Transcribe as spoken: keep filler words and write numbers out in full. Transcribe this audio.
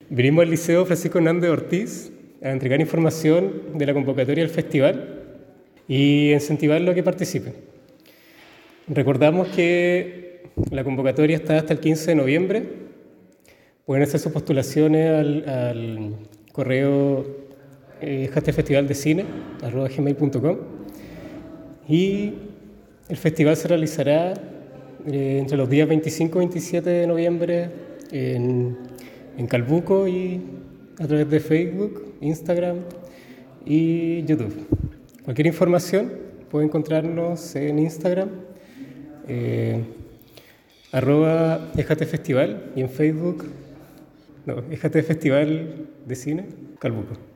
Vinimos al Liceo Francisco Hernández Ortiz a entregar información de la convocatoria del festival y incentivarlo a que participen. Recordamos que la convocatoria está hasta el quince de noviembre. Pueden hacer sus postulaciones al, al correo eh, hashtag festival de cine arroba gmail punto com y el festival se realizará eh, entre los días veinticinco y veintisiete de noviembre en, en Calbuco y a través de Facebook, Instagram y YouTube. Cualquier información puede encontrarnos en Instagram eh, arroba ejate festival y en Facebook no, ejate festival de cine Calbuco.